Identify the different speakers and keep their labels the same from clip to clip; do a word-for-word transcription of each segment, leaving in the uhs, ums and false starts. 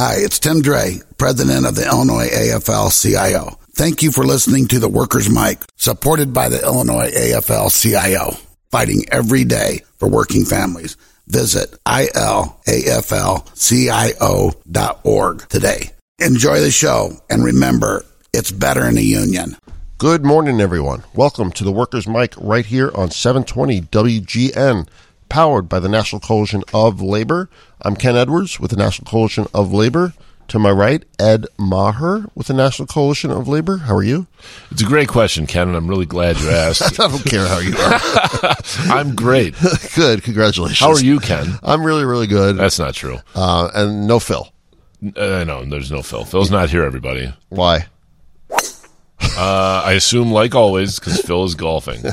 Speaker 1: Hi, it's Tim Dre, president of the Illinois A F L C I O. Thank you for listening to the Workers' Mic, supported by the Illinois A F L C I O, fighting every day for working families. Visit I L A F L C I O dot org today. Enjoy the show, and remember, it's better in a union.
Speaker 2: Good morning, everyone. Welcome to the Workers' Mic right here on seven twenty W G N, powered by the National Coalition of Labor. I'm Ken Edwards with the National Coalition of Labor. To my right, Ed Maher with the National Coalition of Labor. How are you?
Speaker 3: It's a great question, Ken, and I'm really glad you asked.
Speaker 2: I don't care how you are.
Speaker 3: I'm great.
Speaker 2: Good. Congratulations.
Speaker 3: How are you, Ken?
Speaker 2: I'm really, really good.
Speaker 3: That's not true.
Speaker 2: Uh, and no Phil.
Speaker 3: Uh, no, there's no Phil. Phil's not here, everybody.
Speaker 2: Why?
Speaker 3: Uh, I assume, like always, because Phil is golfing.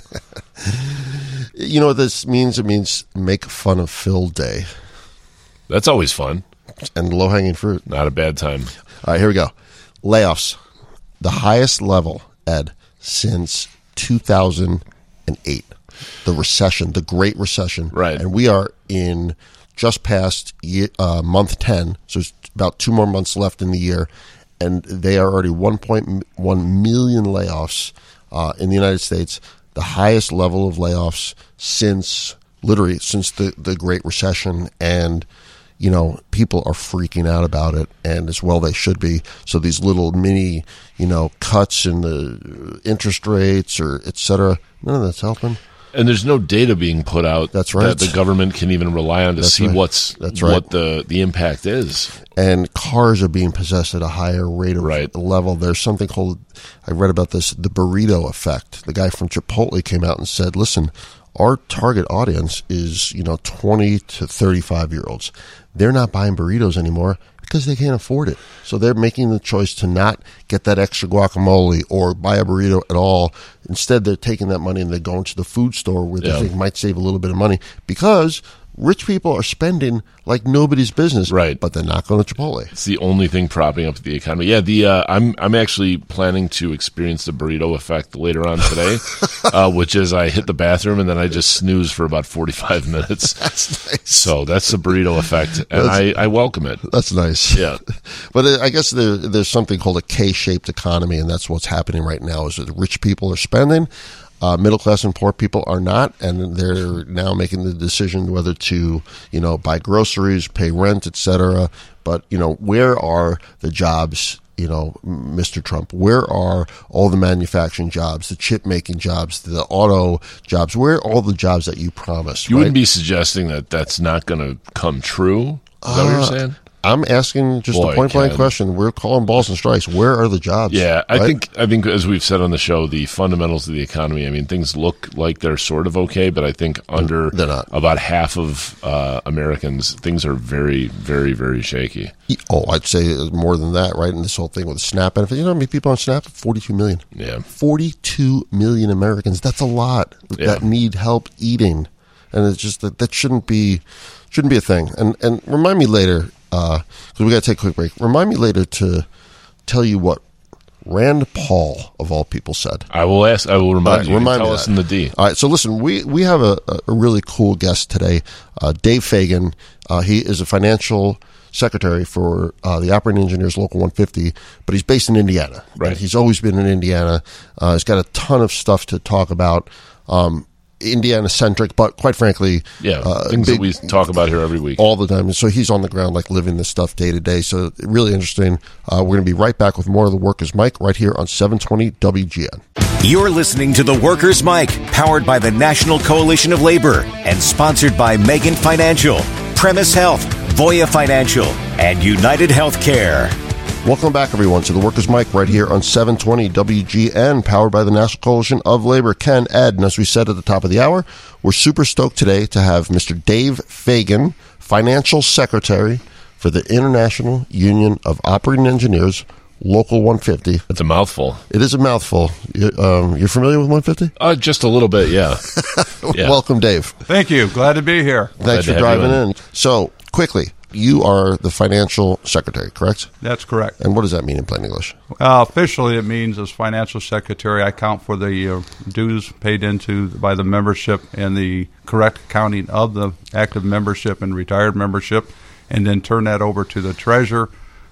Speaker 2: You know what this means? It means make fun of Phil Day.
Speaker 3: That's always fun.
Speaker 2: And low-hanging fruit.
Speaker 3: Not a bad time.
Speaker 2: All right, here we go. Layoffs. The highest level, Ed, since two thousand eight. The recession, the Great Recession.
Speaker 3: Right.
Speaker 2: And we are in just past year, uh, month ten, so it's about two more months left in the year, and they are already one point one million layoffs uh, in the United States, the highest level of layoffs since, literally, since the, the Great Recession, and you know, people are freaking out about it, and as well they should be. So these little mini, you know, cuts in the interest rates or et cetera, none of that's helping.
Speaker 3: And there's no data being put out.
Speaker 2: That's right.
Speaker 3: That the government can even rely on to
Speaker 2: that's
Speaker 3: see
Speaker 2: right.
Speaker 3: what's
Speaker 2: that's right.
Speaker 3: what the, the impact is.
Speaker 2: And cars are being possessed at a higher rate of
Speaker 3: right.
Speaker 2: level. There's something called, I read about this, the burrito effect. The guy from Chipotle came out and said, listen, our target audience is, you know, twenty to thirty-five year olds. They're not buying burritos anymore because they can't afford it. So they're making the choice to not get that extra guacamole or buy a burrito at all. Instead, they're taking that money and they're going to the food store where they
Speaker 3: yeah.
Speaker 2: think might save a little bit of money because rich people are spending like nobody's business,
Speaker 3: right?
Speaker 2: But they're not going to Chipotle.
Speaker 3: It's the only thing propping up the economy. Yeah, the uh, I'm I'm actually planning to experience the burrito effect later on today, uh, which is I hit the bathroom and then I just snooze for about forty-five minutes.
Speaker 2: That's nice.
Speaker 3: So that's the burrito effect, and I, I welcome it.
Speaker 2: That's nice.
Speaker 3: Yeah,
Speaker 2: but I guess there, there's something called a K-shaped economy, and that's what's happening right now. Is that rich people are spending. Uh, middle class and poor people are not, and they're now making the decision whether to, you know, buy groceries, pay rent, et cetera. But, you know, where are the jobs, you know, Mister Trump? Where are all the manufacturing jobs, the chip making jobs, the auto jobs? Where are all the jobs that you promised?
Speaker 3: You
Speaker 2: right?
Speaker 3: wouldn't be suggesting that that's not going to come true? Is that uh, what you're saying?
Speaker 2: I'm asking just
Speaker 3: Boy,
Speaker 2: a point blank
Speaker 3: Ken.
Speaker 2: question. We're calling balls and strikes. Where are the jobs?
Speaker 3: Yeah, I
Speaker 2: right?
Speaker 3: think I think as we've said on the show, the fundamentals of the economy. I mean, things look like they're sort of okay, but I think under
Speaker 2: they're not.
Speaker 3: About half of uh, Americans, things are very, very, very shaky.
Speaker 2: Oh, I'd say more than that, right? And this whole thing with the SNAP benefit. You know how many people on SNAP? forty-two million.
Speaker 3: Yeah,
Speaker 2: forty-two million Americans. That's a lot
Speaker 3: yeah.
Speaker 2: that need help eating, and it's just that that shouldn't be shouldn't be a thing. And and remind me later. Because uh, we got to take a quick break. Remind me later to tell you what Rand Paul, of all people, said.
Speaker 3: I will ask. I will remind
Speaker 2: right,
Speaker 3: you.
Speaker 2: Remind
Speaker 3: tell
Speaker 2: me
Speaker 3: us
Speaker 2: that.
Speaker 3: in the D.
Speaker 2: All right. So listen, we we have a, a really cool guest today, uh, Dave Fagan. Uh, he is a financial secretary for uh, the Operating Engineers Local one fifty, but he's based in Indiana.
Speaker 3: Right.
Speaker 2: And he's always been in Indiana. Uh, he's got a ton of stuff to talk about. Um, Indiana-centric, but quite frankly...
Speaker 3: Yeah,
Speaker 2: uh,
Speaker 3: things
Speaker 2: big,
Speaker 3: that we talk about here every week.
Speaker 2: All the time. And so he's on the ground, like, living this stuff day to day. So really interesting. Uh, we're going to be right back with more of the Workers' Mic right here on seven twenty W G N.
Speaker 4: You're listening to the Workers' Mic, powered by the National Coalition of Labor and sponsored by Megan Financial, Premise Health, Voya Financial, and United Healthcare.
Speaker 2: Welcome back, everyone, to the Workers' Mic right here on seven twenty W G N, powered by the National Coalition of Labor. Ken, Ed, and as we said at the top of the hour, we're super stoked today to have Mister Dave Fagan, Financial Secretary for the International Union of Operating Engineers, Local one fifty.
Speaker 3: It's a mouthful.
Speaker 2: It is a mouthful. You, um, you're familiar with one fifty?
Speaker 3: Uh, just a little bit, yeah. yeah.
Speaker 2: Welcome, Dave.
Speaker 5: Thank you. Glad to be here.
Speaker 2: Thanks for driving in. in. So, quickly, you are the financial secretary, correct?
Speaker 5: That's correct.
Speaker 2: And what does that mean in plain English?
Speaker 5: Uh, officially, it means as financial secretary, I account for the uh, dues paid into by the membership and the correct accounting of the active membership and retired membership, and then turn that over to the treasurer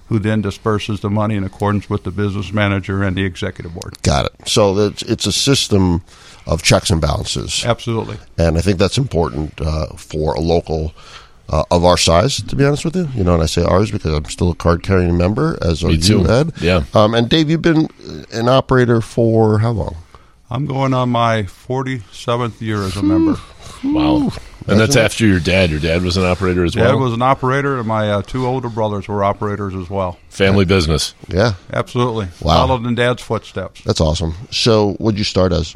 Speaker 5: who then disperses the money in accordance with the business manager and the executive board.
Speaker 2: Got it. So that's, it's a system of checks and balances.
Speaker 5: Absolutely.
Speaker 2: And I think that's important uh, for a local uh, of our size, to be honest with you. You know, and I say ours because I'm still a card-carrying member, as are
Speaker 3: Me too.
Speaker 2: you, Ed.
Speaker 3: Yeah.
Speaker 2: Um, and Dave, you've been an operator for how long?
Speaker 5: I'm going on my forty-seventh year as a member.
Speaker 3: Wow. And that's after your dad. Your dad was an operator as
Speaker 5: Dad
Speaker 3: well?
Speaker 5: was an operator, and my uh, two older brothers were operators as well.
Speaker 3: Family business.
Speaker 2: Yeah.
Speaker 5: Absolutely.
Speaker 2: Wow.
Speaker 5: Followed in Dad's footsteps.
Speaker 2: That's awesome. So what did you start as?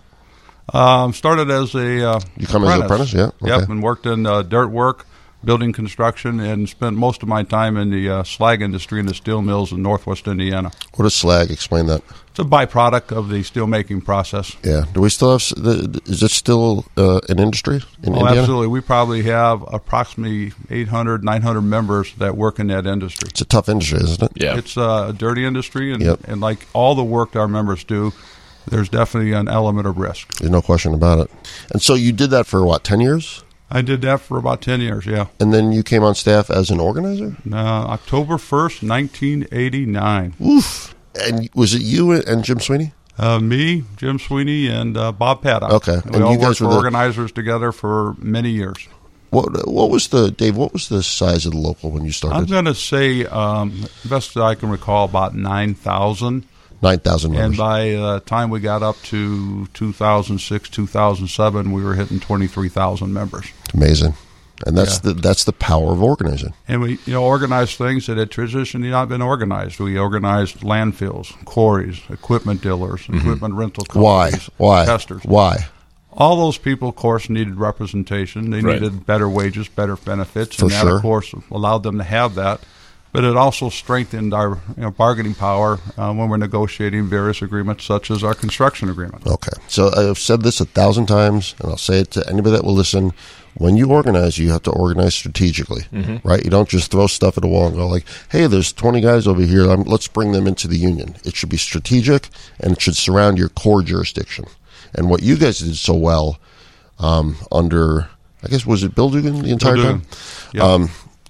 Speaker 5: Um, started as a uh,
Speaker 2: You come as an apprentice, yeah? Okay.
Speaker 5: Yep, and worked in uh, dirt work, building construction, and spent most of my time in the uh, slag industry and the steel mills in northwest Indiana.
Speaker 2: What is slag? Explain that.
Speaker 5: It's a byproduct of the steelmaking process.
Speaker 2: Yeah. Do we still have, the, is it still uh, an industry in
Speaker 5: Oh,
Speaker 2: Indiana?
Speaker 5: absolutely. We probably have approximately eight hundred, nine hundred members that work in that industry.
Speaker 2: It's a tough industry, isn't it?
Speaker 3: Yeah.
Speaker 5: It's uh, a dirty industry, and,
Speaker 2: Yep.
Speaker 5: and like all the work that our members do, there's definitely an element of risk.
Speaker 2: There's no question about it. And so you did that for, what, ten years?
Speaker 5: I did that for about ten years, yeah.
Speaker 2: And then you came on staff as an organizer?
Speaker 5: Uh, October first, nineteen eighty-nine.
Speaker 2: Oof. And was it you and Jim Sweeney?
Speaker 5: Uh, me, Jim Sweeney, and uh, Bob Paddock.
Speaker 2: Okay.
Speaker 5: We
Speaker 2: And
Speaker 5: all
Speaker 2: you guys
Speaker 5: worked for
Speaker 2: were the-
Speaker 5: organizers together for many years.
Speaker 2: What What was the, Dave, what was the size of the local when you
Speaker 5: I'm
Speaker 2: started?
Speaker 5: going to say, um, best that I can recall, about nine thousand.
Speaker 2: nine thousand members.
Speaker 5: And by the time we got up to two thousand six, two thousand seven, we were hitting twenty-three thousand members.
Speaker 2: Amazing. And that's
Speaker 5: Yeah.
Speaker 2: the that's the power of organizing.
Speaker 5: And we, you know, organized things that had traditionally not been organized. We organized landfills, quarries, equipment dealers, equipment rental
Speaker 2: Why?
Speaker 5: companies,
Speaker 2: Why?
Speaker 5: testers.
Speaker 2: Why?
Speaker 5: All those people, of course, needed representation. They
Speaker 3: Right.
Speaker 5: needed better wages, better benefits,
Speaker 2: For
Speaker 5: and that,
Speaker 2: sure.
Speaker 5: of course, allowed them to have that. But it also strengthened our you know, bargaining power uh, when we're negotiating various agreements, such as our construction agreement.
Speaker 2: Okay. So I've said this a thousand times, and I'll say it to anybody that will listen. When you organize, you have to organize strategically, right? You don't just throw stuff at a wall and go like, hey, there's twenty guys over here. Um, let's bring them into the union. It should be strategic, and it should surround your core jurisdiction. And what you guys did so well um, under, I guess, was it Bill Dugan the entire
Speaker 5: Bill
Speaker 2: time?
Speaker 5: Dugan. Yeah.
Speaker 2: Um,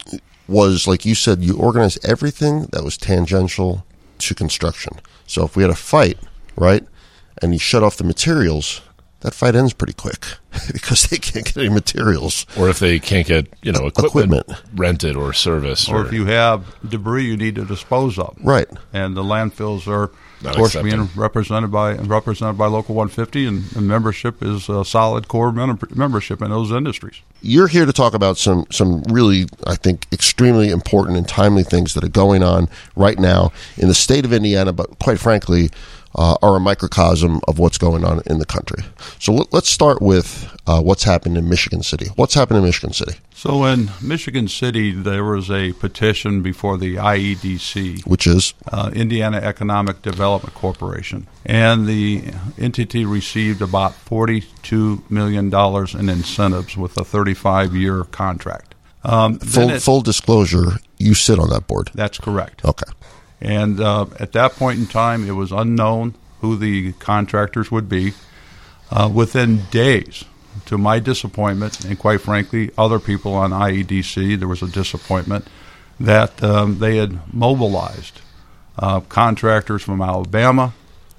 Speaker 2: was, like you said, you organized everything that was tangential to construction. So if we had a fight, right, and you shut off the materials, that fight ends pretty quick because they can't get any materials.
Speaker 3: Or if they can't get, you know, equipment,
Speaker 2: Equipment.
Speaker 3: rented or service.
Speaker 5: Or if you have debris you need to dispose of.
Speaker 2: Right.
Speaker 5: And the landfills are,
Speaker 3: Not
Speaker 5: of course,
Speaker 3: accepting.
Speaker 5: being represented by represented by Local one fifty, and, and membership is a solid core mem- membership in those industries.
Speaker 2: You're here to talk about some, some really, I think, extremely important and timely things that are going on right now in the state of Indiana, but quite frankly, uh, are a microcosm of what's going on in the country. So let, let's start with uh, what's happened in Michigan City. What's happened in Michigan City?
Speaker 5: So in Michigan City, there was a petition before the I E D C,
Speaker 2: Which is?
Speaker 5: uh, Indiana Economic Development Corporation, and the entity received about forty-two million dollars in incentives with a thirty-five year contract. Um, then
Speaker 2: Full,
Speaker 5: it-
Speaker 2: full disclosure, you sit on that board.
Speaker 5: That's correct.
Speaker 2: Okay.
Speaker 5: And uh, at that point in time, it was unknown who the contractors would be. Uh, within days, to my disappointment, and quite frankly, other people on I E D C, there was a disappointment that um, they had mobilized uh, contractors from Alabama,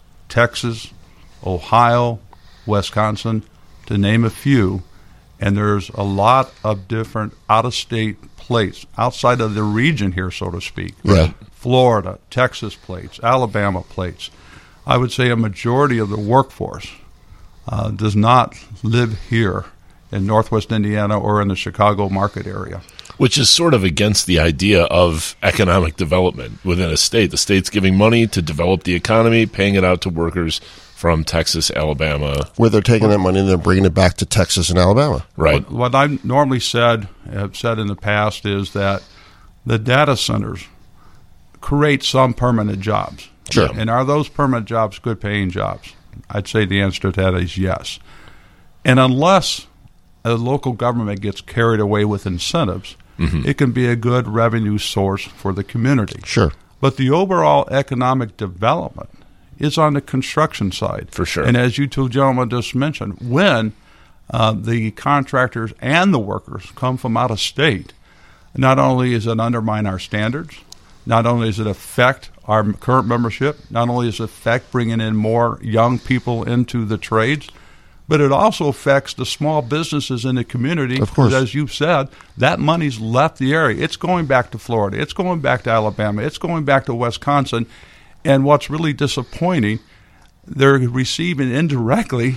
Speaker 5: Texas, Ohio, Wisconsin, to name a few. And there's a lot of different out-of-state plates outside of the region here, so to speak.
Speaker 2: Yeah.
Speaker 5: Florida, Texas plates, Alabama plates. I would say a majority of the workforce uh, does not live here in Northwest Indiana or in the Chicago market area.
Speaker 3: Which is sort of against the idea of economic development within a state. The state's giving money to develop the economy, paying it out to workers from Texas, Alabama.
Speaker 2: Where they're taking that money and they're bringing it back to Texas and Alabama.
Speaker 3: Right.
Speaker 5: What, what I've normally said, have said in the past, is that the data centers create some permanent jobs.
Speaker 2: Sure.
Speaker 5: And are those permanent jobs good paying jobs? I'd say the answer to that is yes. And unless a local government gets carried away with incentives, mm-hmm. it can be a good revenue source for the community.
Speaker 2: Sure.
Speaker 5: But the overall economic development is on the construction side.
Speaker 3: For sure.
Speaker 5: And as you two gentlemen just mentioned, when uh, the contractors and the workers come from out of state, not only does it undermine our standards, Not only does it affect our current membership, not only does it affect bringing in more young people into the trades, but it also affects the small businesses in the community.
Speaker 2: Of course.
Speaker 5: As you've said, that money's left the area. It's going back to Florida. It's going back to Alabama. It's going back to Wisconsin. And what's really disappointing, they're receiving indirectly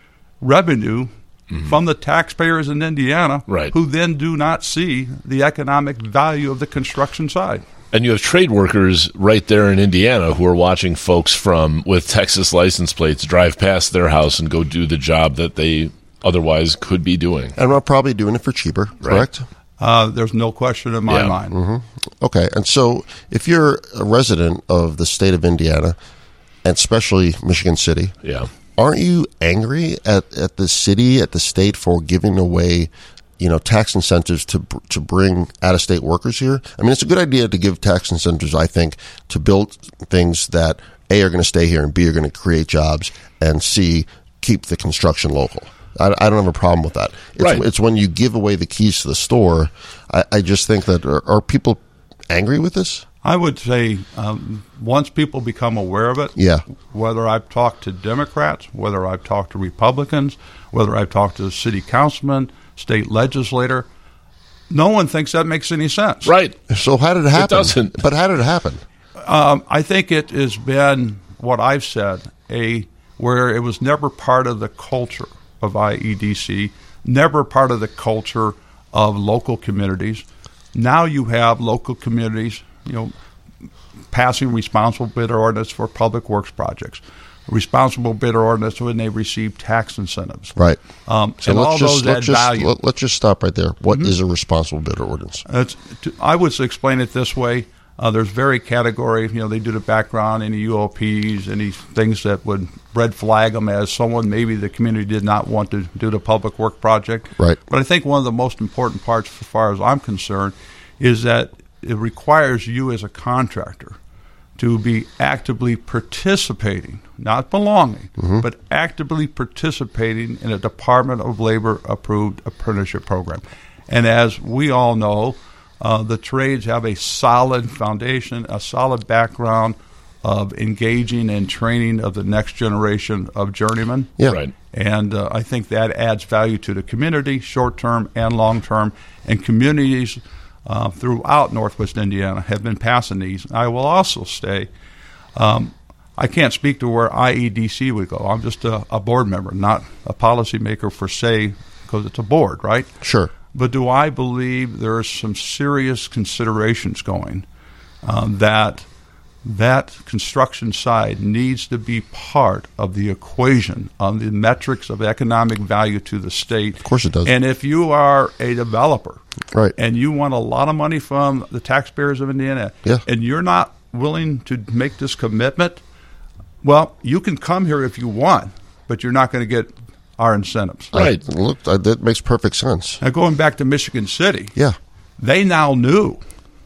Speaker 5: revenue mm-hmm. from the taxpayers in Indiana,
Speaker 3: right.
Speaker 5: who then do not see the economic value of the construction side.
Speaker 3: And you have trade workers right there in Indiana who are watching folks from with Texas license plates drive past their house and go do the job that they otherwise could be doing.
Speaker 2: And we're probably doing it for cheaper, correct?
Speaker 3: Right.
Speaker 5: Uh, there's no question in my
Speaker 3: yeah.
Speaker 5: mind.
Speaker 2: Mm-hmm. Okay. And so if you're a resident of the state of Indiana, and especially Michigan City,
Speaker 3: yeah.
Speaker 2: aren't you angry at, at the city, at the state for giving away, you know, tax incentives to to bring out-of-state workers here? I mean, it's a good idea to give tax incentives, I think, to build things that, A, are going to stay here, and B, are going to create jobs, and C, keep the construction local. I, I don't have a problem with that. It's,
Speaker 3: right.
Speaker 2: it's when you give away the keys to the store, I, I just think that, are, are people angry with this?
Speaker 5: I would say um, once people become aware of it,
Speaker 2: yeah.
Speaker 5: whether I've talked to Democrats, whether I've talked to Republicans, whether I've talked to city councilmen, state legislator, no one thinks that makes any sense.
Speaker 3: Right.
Speaker 2: So how did it happen?
Speaker 3: It doesn't.
Speaker 2: But how did it happen?
Speaker 5: Um, I think it has been what I've said, a where it was never part of the culture of I E D C, never part of the culture of local communities. Now you have local communities, you know, passing responsible bidder ordinance for public works projects, responsible bidder ordinance when they receive tax incentives.
Speaker 2: Right.
Speaker 5: Um,
Speaker 2: so
Speaker 5: and
Speaker 2: let's
Speaker 5: all
Speaker 2: just,
Speaker 5: those
Speaker 2: let's
Speaker 5: add
Speaker 2: just,
Speaker 5: value.
Speaker 2: Let, let's just stop right there. What mm-hmm. is a responsible bidder ordinance?
Speaker 5: It's, to, I would explain it this way. Uh, there's very category, you know, they do the background, any U O Ps, any things that would red flag them as someone maybe the community did not want to do the public work project.
Speaker 2: Right.
Speaker 5: But I think one of the most important parts, as far as I'm concerned, is that it requires you as a contractor to be actively participating, not belonging, mm-hmm. but actively participating in a Department of Labor approved apprenticeship program. And as we all know, uh, the trades have a solid foundation, a solid background of engaging and training of the next generation of journeymen.
Speaker 2: Yeah.
Speaker 3: Right.
Speaker 5: And uh, I think that adds value to the community, short-term and long-term, and communities Uh, throughout Northwest Indiana have been passing these. I will also say, um, I can't speak to where I E D C would go. I'm just a, a board member, not a policymaker for say, because it's a board, right?
Speaker 2: Sure.
Speaker 5: But do I believe there are some serious considerations going um, that that construction side needs to be part of the equation on the metrics of economic value to the state?
Speaker 2: Of course it does.
Speaker 5: And if you are a developer,
Speaker 2: right,
Speaker 5: and you want a lot of money from the taxpayers of Indiana,
Speaker 2: yeah.
Speaker 5: and you're not willing to make this commitment, well, you can come here if you want, but you're not going to get our incentives.
Speaker 3: Right.
Speaker 2: I, look, I, that makes perfect sense.
Speaker 5: Now, going back to Michigan City,
Speaker 2: yeah,
Speaker 5: they now knew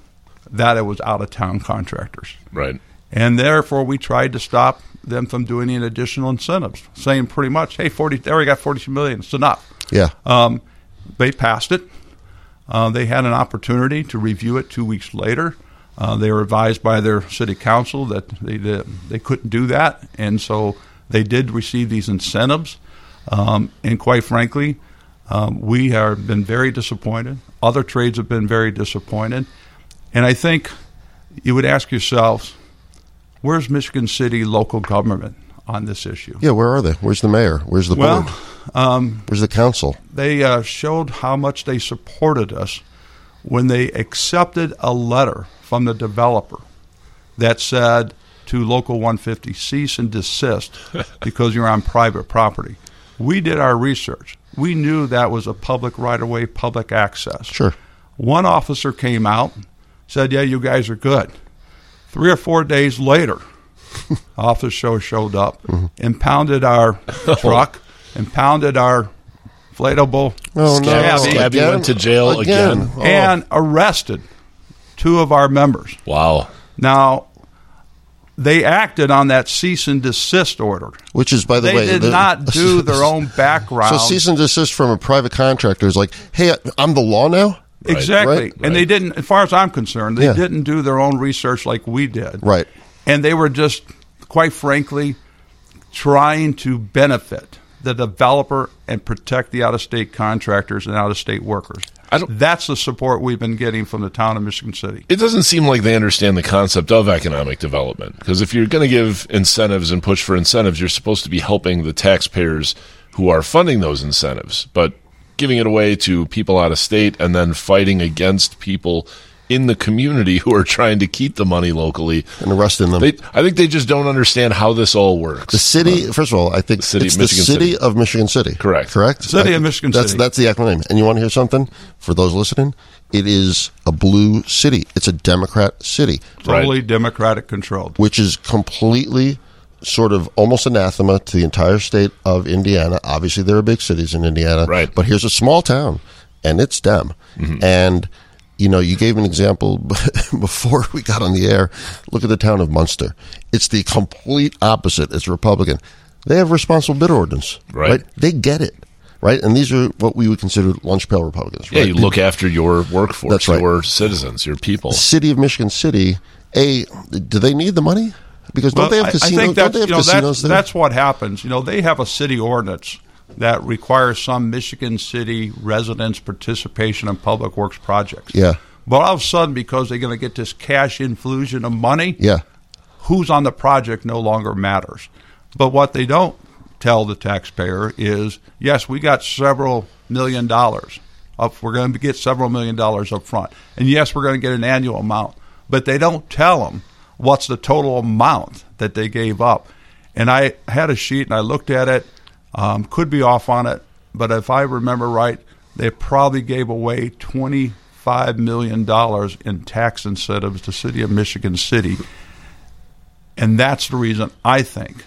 Speaker 5: that it was out-of-town contractors.
Speaker 3: Right.
Speaker 5: And therefore, we tried to stop them from doing any additional incentives, saying pretty much, hey, forty, they already got forty-two million dollars. It's enough.
Speaker 2: Yeah.
Speaker 5: Um, they passed it. Uh, they had an opportunity to review it two weeks later. Uh, they were advised by their city council that they, they they couldn't do that, and so they did receive these incentives. Um, and quite frankly, um, we have been very disappointed. Other trades have been very disappointed. And I think you would ask yourselves, where's Michigan City local government on this issue?
Speaker 2: Yeah, where are they? Where's the mayor? Where's the
Speaker 5: well,
Speaker 2: board?
Speaker 5: Um,
Speaker 2: Where's the council?
Speaker 5: They uh, showed how much they supported us when they accepted a letter from the developer that said to Local one fifty, cease and desist because you're on private property. We did our research. We knew that was a public right-of-way, public access.
Speaker 2: Sure.
Speaker 5: One officer came out, said, yeah, you guys are good. Three or four days later, officer show showed up, mm-hmm. impounded our truck, impounded our inflatable
Speaker 2: oh, no.
Speaker 5: Scabby,
Speaker 3: Scabby went to jail again,
Speaker 2: again. Oh.
Speaker 5: and arrested two of our members.
Speaker 3: Wow.
Speaker 5: Now, they acted on that cease and desist order.
Speaker 2: Which is, by the
Speaker 5: they
Speaker 2: way...
Speaker 5: They did
Speaker 2: the,
Speaker 5: not do their own background.
Speaker 2: So cease and desist from a private contractor is like, hey, I'm the law now?
Speaker 3: Right.
Speaker 5: Exactly.
Speaker 2: Right.
Speaker 5: And
Speaker 3: Right.
Speaker 5: they didn't, as far as I'm concerned, they
Speaker 2: Yeah.
Speaker 5: didn't do their own research like we did.
Speaker 2: Right.
Speaker 5: And they were just, quite frankly, trying to benefit the developer and protect the out-of-state contractors and out-of-state workers.
Speaker 3: I don't-
Speaker 5: That's the support we've been getting from the town of Michigan City.
Speaker 3: It doesn't seem like they understand the concept of economic development. Because if you're going to give incentives and push for incentives, you're supposed to be helping the taxpayers who are funding those incentives. But giving it away to people out of state and then fighting against people in the community who are trying to keep the money locally,
Speaker 2: And arresting them.
Speaker 3: they, I think they just don't understand how this all works.
Speaker 2: The city, first of all, I think
Speaker 3: city
Speaker 2: it's
Speaker 3: of
Speaker 2: the
Speaker 3: Michigan
Speaker 2: city
Speaker 3: City.
Speaker 2: of Michigan City.
Speaker 3: Correct.
Speaker 2: Correct?
Speaker 5: City
Speaker 2: I-
Speaker 5: of Michigan
Speaker 2: that's,
Speaker 5: City.
Speaker 2: That's the acronym. And you want to hear something? For those listening, it is a blue city. It's a Democrat city,
Speaker 5: Totally Democratic controlled.
Speaker 2: which is completely sort of almost anathema to the entire state of Indiana. Obviously, there are big cities in Indiana.
Speaker 3: Right.
Speaker 2: But here's a small town, and it's Dem.
Speaker 3: Mm-hmm.
Speaker 2: And, you know, you gave an example before we got on the air. Look at the town of Munster. It's the complete opposite. It's Republican. They have a responsible bid ordinance.
Speaker 3: Right.
Speaker 2: They get it. Right. And these are what we would consider lunch pail Republicans.
Speaker 3: Yeah,
Speaker 2: right?
Speaker 3: you look after your workforce,
Speaker 2: That's right.
Speaker 3: your citizens, your people.
Speaker 2: The city of Michigan City, A, do they need the money? Because don't
Speaker 5: Well,
Speaker 2: they have
Speaker 5: I-
Speaker 2: casinos?
Speaker 5: I think
Speaker 2: don't
Speaker 5: that's,
Speaker 2: they have
Speaker 5: you know,
Speaker 2: casinos
Speaker 5: that's,
Speaker 2: there?
Speaker 5: that's what happens. You know, they have a city ordinance that requires some Michigan City residents' participation in public works projects.
Speaker 2: Yeah.
Speaker 5: But all of a sudden, because they're going to get this cash infusion of money,
Speaker 2: Yeah.
Speaker 5: who's on the project no longer matters. But what they don't tell the taxpayer is, yes, we got several million dollars up. We're going to get several million dollars up front. And yes, we're going to get an annual amount. But they don't tell them what's the total amount that they gave up. And I had a sheet and I looked at it, um, could be off on it, but if I remember right, they probably gave away twenty-five million dollars in tax incentives to the city of Michigan City. And that's the reason I think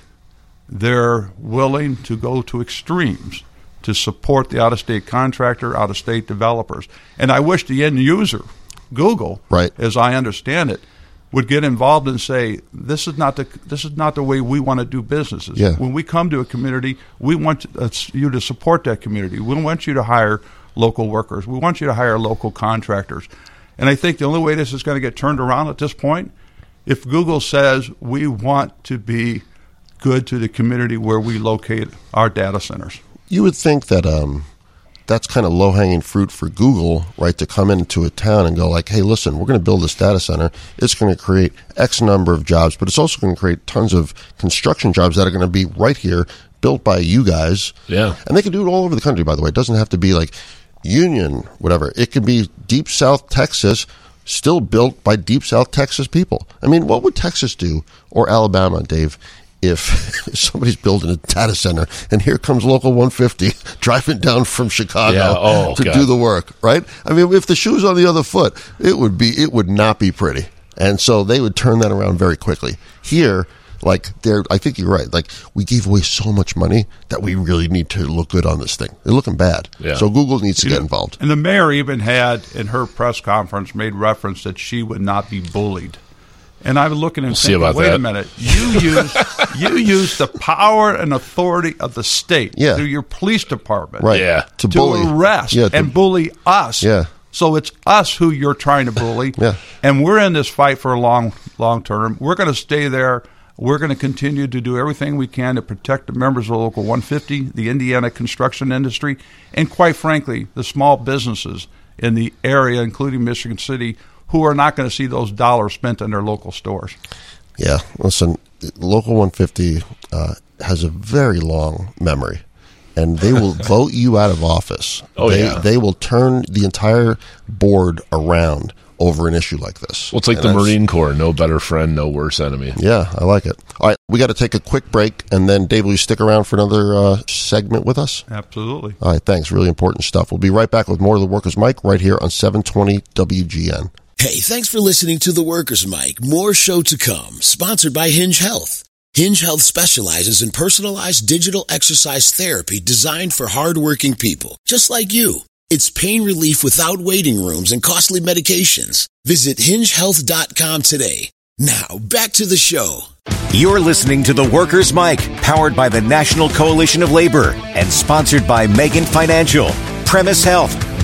Speaker 5: they're willing to go to extremes to support the out-of-state contractor, out-of-state developers. And I wish the end user, Google,
Speaker 2: Right.
Speaker 5: as I understand it, would get involved and say, this is not the this is not the way we want to do businesses.
Speaker 2: Yeah.
Speaker 5: When we come to a community, we want uh, you to support that community. We want you to hire local workers. We want you to hire local contractors. And I think the only way this is going to get turned around at this point, if Google says we want to be good to the community where we locate our data centers.
Speaker 2: You would think that um, that's kind of low-hanging fruit for Google, right, to come into a town and go like, hey, listen, we're going to build this data center. It's going to create X number of jobs, but it's also going to create tons of construction jobs that are going to be right here, built by you guys.
Speaker 3: Yeah.
Speaker 2: And they can do it all over the country, by the way. It doesn't have to be like Union, whatever. It could be Deep South Texas, still built by Deep South Texas people. I mean, what would Texas do, or Alabama, Dave, if somebody's building a data center and here comes Local one fifty driving down from Chicago
Speaker 3: Yeah, oh,
Speaker 2: to
Speaker 3: God.
Speaker 2: do the work, right? I mean, if the shoe's on the other foot, it would be, it would not be pretty. And so they would turn that around very quickly. Here, like, they're, I think you're right. Like, we gave away so much money that we really need to look good on this thing. They're looking bad.
Speaker 3: Yeah.
Speaker 2: So Google needs to
Speaker 5: You
Speaker 2: get
Speaker 5: know,
Speaker 2: involved.
Speaker 5: And the mayor even had, in her press conference, made reference that she would not be bullied. And I'm looking and
Speaker 3: We'll see
Speaker 5: thinking,
Speaker 3: about
Speaker 5: wait
Speaker 3: that.
Speaker 5: a minute, you use you use the power and authority of the state
Speaker 2: Yeah.
Speaker 5: through your police department
Speaker 2: Right.
Speaker 3: Yeah.
Speaker 2: To,
Speaker 5: to
Speaker 2: bully.
Speaker 5: arrest
Speaker 2: Yeah, to-
Speaker 5: and bully us.
Speaker 2: Yeah.
Speaker 5: So it's us who you're trying to bully.
Speaker 2: Yeah.
Speaker 5: And we're in this fight for a long, long term. We're going to stay there. We're going to continue to do everything we can to protect the members of Local one fifty, the Indiana construction industry, and quite frankly, the small businesses in the area, including Michigan City, who are not going to see those dollars spent in their local stores.
Speaker 2: Yeah, listen, Local one fifty uh, has a very long memory, and they will vote you out of office.
Speaker 3: Oh,
Speaker 2: they,
Speaker 3: yeah.
Speaker 2: They will turn the entire board around over an issue like this.
Speaker 3: Well, it's like
Speaker 2: And
Speaker 3: the
Speaker 2: that's-
Speaker 3: Marine Corps: no better friend, no worse enemy.
Speaker 2: Yeah, I like it. All right, we got to take a quick break, and then, Dave, will you stick around for another uh, segment with us?
Speaker 5: Absolutely.
Speaker 2: All right, thanks. Really important stuff. We'll be right back with more of the Workers' Mic right here on seven twenty W G N.
Speaker 6: Hey, thanks for listening to The Workers' Mic. More show to come, sponsored by Hinge Health. Hinge Health specializes in personalized digital exercise therapy designed for hardworking people, just like you. It's pain relief without waiting rooms and costly medications. Visit hinge health dot com today. Now, back to the show.
Speaker 4: You're listening to The Workers' Mic, powered by the National Coalition of Labor and sponsored by Megan Financial, Premise Health,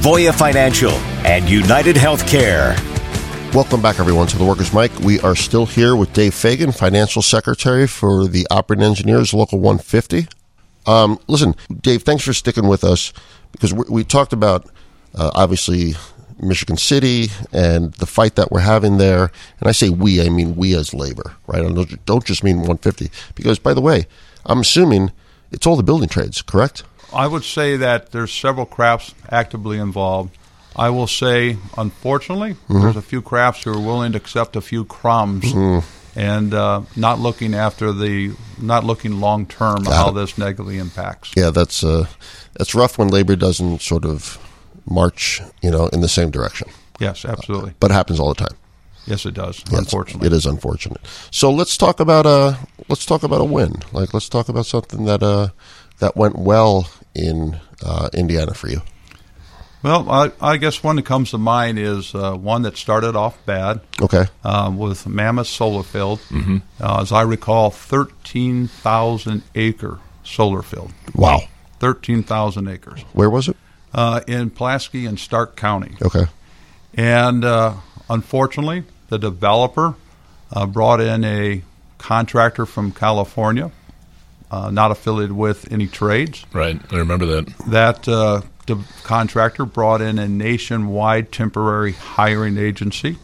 Speaker 4: Voya Financial, and United Healthcare.
Speaker 2: Welcome back, everyone, to the Workers' Mic. We are still here with Dave Fagan, Financial Secretary for the Operating Engineers, Local one fifty. Um, listen, Dave, thanks for sticking with us, because we, we talked about, uh, obviously, Michigan City and the fight that we're having there. And I say we, I mean we as labor, right? I don't, don't just mean one fifty. Because, by the way, I'm assuming it's all the building trades, correct?
Speaker 5: I would say that there's several crafts actively involved. I will say, unfortunately, mm-hmm. there's a few crafts who are willing to accept a few crumbs mm-hmm. and uh, not looking after the, not looking long term at how this negatively impacts.
Speaker 2: Yeah, that's uh, that's rough when labor doesn't sort of march, you know, in the same direction.
Speaker 5: Yes, absolutely.
Speaker 2: Uh, but it happens all the time.
Speaker 5: Yes, it does.
Speaker 2: Yeah,
Speaker 5: unfortunately,
Speaker 2: it is unfortunate. So let's talk about a let's talk about a win. Like let's talk about something that uh that went well in uh, Indiana for you.
Speaker 5: Well, I, I guess one that comes to mind is uh, one that started off bad.
Speaker 2: Okay.
Speaker 5: Um, with Mammoth Solar Field,
Speaker 3: mm-hmm.
Speaker 5: uh, as I recall, thirteen thousand acre solar field.
Speaker 2: Wow.
Speaker 5: Thirteen thousand acres.
Speaker 2: Where was it?
Speaker 5: Uh, in Pulaski and Stark County.
Speaker 2: Okay.
Speaker 5: And uh, unfortunately, the developer uh, brought in a contractor from California, uh, not affiliated with any trades.
Speaker 3: Right, I remember that.
Speaker 5: That uh, the contractor brought in a nationwide temporary hiring agency.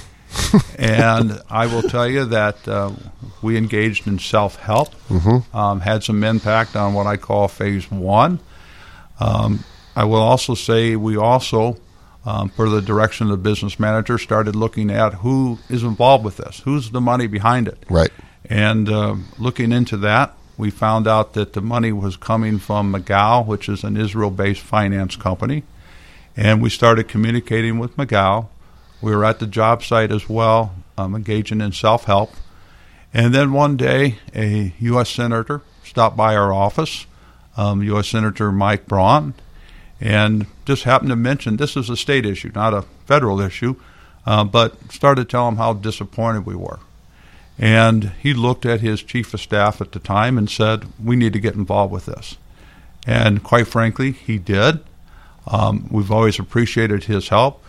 Speaker 5: And I will tell you that uh, we engaged in self-help,
Speaker 2: mm-hmm.
Speaker 5: um, had some impact on what I call phase one. Um, I will also say we also, um, per the direction of the business manager, started looking at who is involved with this, who's the money behind it.
Speaker 2: Right.
Speaker 5: And uh, looking into that, we found out that the money was coming from McGow, which is an Israel-based finance company. And we started communicating with McGow. We were at the job site as well, um, engaging in self-help. And then one day, a U S senator stopped by our office, um, U S Senator Mike Braun, and just happened to mention this is a state issue, not a federal issue, uh, but started to tell him how disappointed we were. And he looked at his chief of staff at the time and said, we need to get involved with this. And quite frankly, he did. Um, we've always appreciated his help.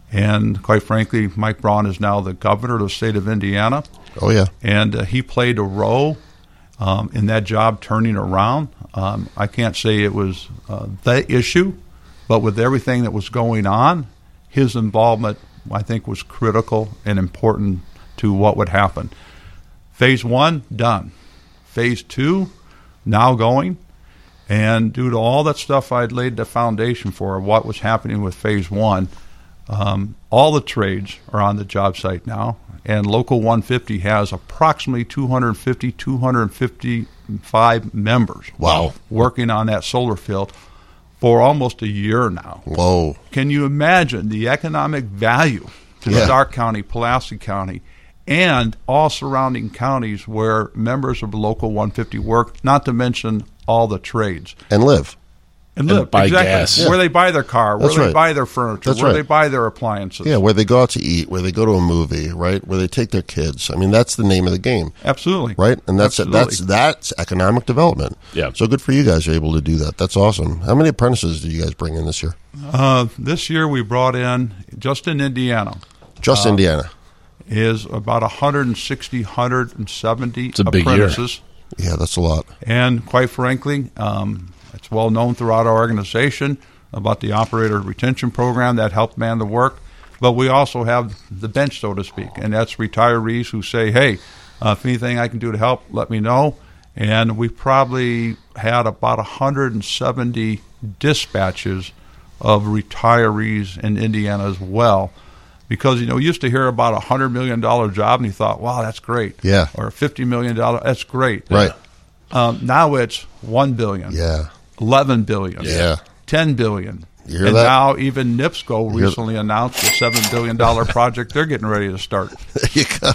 Speaker 5: And quite frankly, Mike Braun is now the governor of the state of Indiana.
Speaker 2: Oh, yeah.
Speaker 5: And uh, he played a role um, in that job turning around. Um, I can't say it was uh, the issue, but with everything that was going on, his involvement, I think, was critical and important to what would happen. Phase one, done. Phase two, now going. And due to all that stuff I'd laid the foundation for, what was happening with phase one, um, all the trades are on the job site now. And Local one fifty has approximately two hundred fifty, two hundred fifty-five members.
Speaker 2: Wow.
Speaker 5: Working on that solar field for almost a year now.
Speaker 2: Whoa.
Speaker 5: Can you imagine the economic value to
Speaker 2: Yeah.
Speaker 5: Stark County, Pulaski County, and all surrounding counties where members of Local one fifty work, not to mention all the trades.
Speaker 2: And live.
Speaker 5: And,
Speaker 3: And
Speaker 5: live,
Speaker 3: buy
Speaker 5: exactly.
Speaker 3: gas.
Speaker 5: Where they buy their car, where
Speaker 2: That's
Speaker 5: they
Speaker 2: right.
Speaker 5: buy their furniture,
Speaker 2: That's
Speaker 5: where
Speaker 2: right.
Speaker 5: they buy their appliances.
Speaker 2: Yeah, where they go out to eat, where they go to a movie, right? Where they take their kids. I mean, that's the name of the game.
Speaker 5: Absolutely.
Speaker 2: Right? And that's
Speaker 5: Absolutely.
Speaker 2: that's that's economic development.
Speaker 3: Yeah.
Speaker 2: So good for you guys are able to do that. That's awesome. How many apprentices did you guys bring in this year?
Speaker 5: Uh, this year we brought in, just in Indiana,
Speaker 2: Just
Speaker 5: Uh,
Speaker 2: Indiana.
Speaker 5: is about one hundred sixty, one hundred seventy
Speaker 3: It's a big year.
Speaker 5: apprentices.
Speaker 2: Yeah, that's a lot.
Speaker 5: And quite frankly, um, it's well known throughout our organization about the operator retention program that helped man the work. But we also have the bench, so to speak, and that's retirees who say, hey, uh, if anything I can do to help, let me know. And we probably had about one hundred seventy dispatches of retirees in Indiana as well. Because, you know, you used to hear about a one hundred million dollars job, and you thought, wow, that's great.
Speaker 2: Yeah.
Speaker 5: Or a fifty million dollars, that's great.
Speaker 2: Right.
Speaker 5: Um, now it's one billion dollars,
Speaker 2: Yeah.
Speaker 5: eleven billion dollars,
Speaker 2: Yeah.
Speaker 5: ten billion dollars.
Speaker 2: You hear
Speaker 5: and
Speaker 2: that?
Speaker 5: now even NIPSCO
Speaker 2: hear-
Speaker 5: recently announced a seven billion dollars project they're getting ready to start.
Speaker 2: There you go.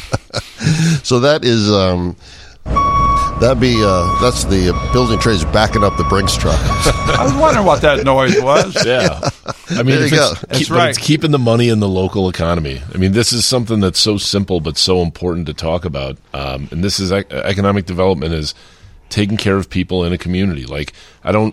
Speaker 2: So that is um, that'd be uh, that's the uh, building trades backing up the Brinks truck.
Speaker 5: I was wondering what that noise was.
Speaker 3: Yeah. I mean,
Speaker 2: There
Speaker 3: if
Speaker 2: you
Speaker 3: it's,
Speaker 2: go.
Speaker 3: keep,
Speaker 5: That's
Speaker 3: but
Speaker 5: right.
Speaker 3: it's keeping the money in the local economy. I mean, this is something that's so simple but so important to talk about. Um, and this is ec- economic development is taking care of people in a community. Like, I don't